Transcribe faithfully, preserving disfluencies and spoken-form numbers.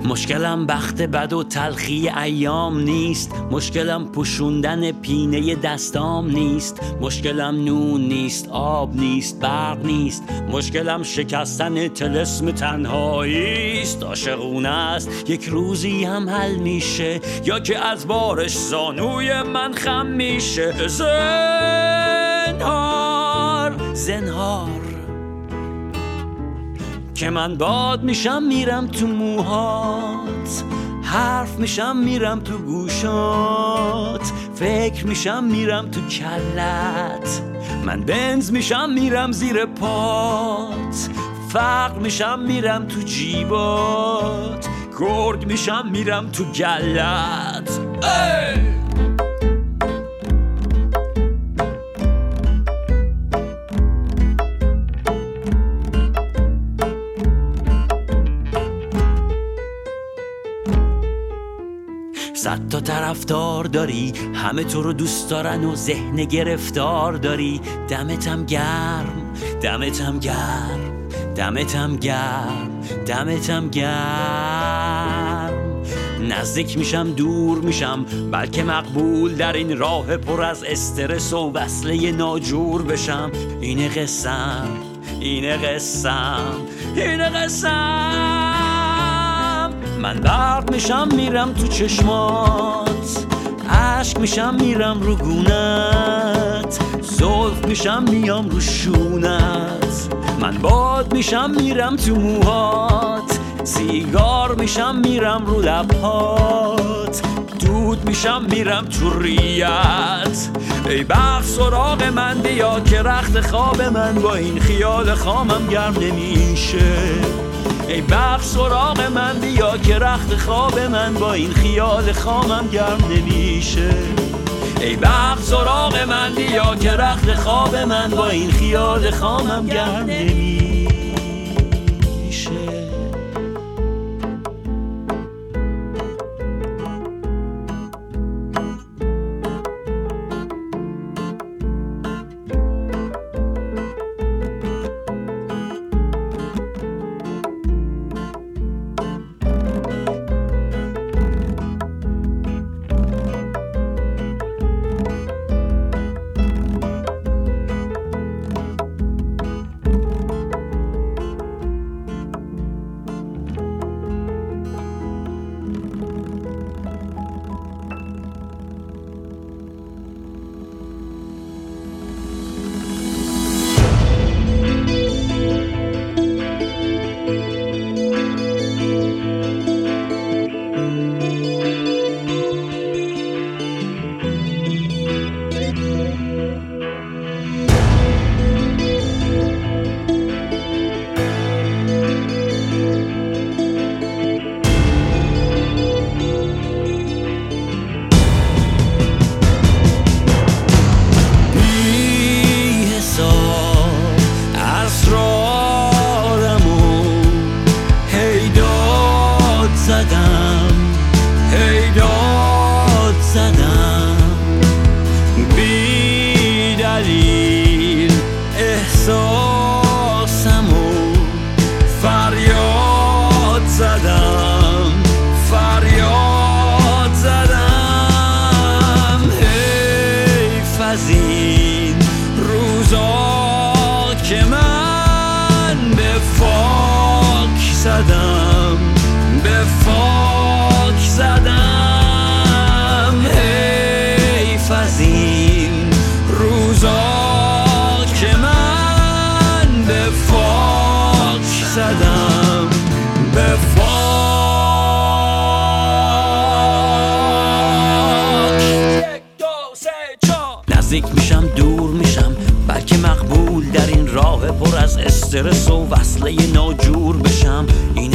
مشکلم بخت بد و تلخی ایام نیست، مشکلم پوشوندن پینه دستام نیست، مشکلم نون نیست، آب نیست، برق نیست، مشکلم شکستن طلسم تنهایی است. عاشقونه است یک روزی هم حل میشه، یا که از بارش زانوی من خم میشه. زنهار زنهار که من باد میشم میرم تو موهات، حرف میشم میرم تو گوشات، فکر میشم میرم تو کلت، من بنز میشم میرم زیر پات، فقر میشم میرم تو جیبات، گرگ میشم میرم تو گلت. ای! صد تا طرفدار داری، همه تو رو دوست دارن و ذهن گرفتار داری. دمتم گرم، دمتم گرم، دمتم گرم، دمتم گرم. نزدیک میشم دور میشم، بلکه مقبول در این راه پر از استرس و وصله ناجور بشم. اینه قسم، اینه قسم، اینه قسم. من برق میشم میرم تو چشمات، عشق میشم میرم رو گونت، زلف میشم میام رو شونت، من باد میشم میرم تو موهات، سیگار میشم میرم رو لبهات، دود میشم میرم تو ریت. ای بخت سراغ من بیا که رخت خواب من با این خیال خامم گرم نمیشه. ای بخت سراغ من بیا که رخت خواب من با این خیال خامم گرم نمیشه. ای بخت سراغ من بیا که رخت خواب من با این خیال خامم گرم نمیشه. احساسمو فریاد زدم، فریاد زدم. حیف از این روزا که من به فاک زدم، به فاک زدم. حیف از این روزا زدم به فاک. نزدیک میشم دور میشم، بلکه مقبول در این راه پر از استرس و وصله ناجور بشم. این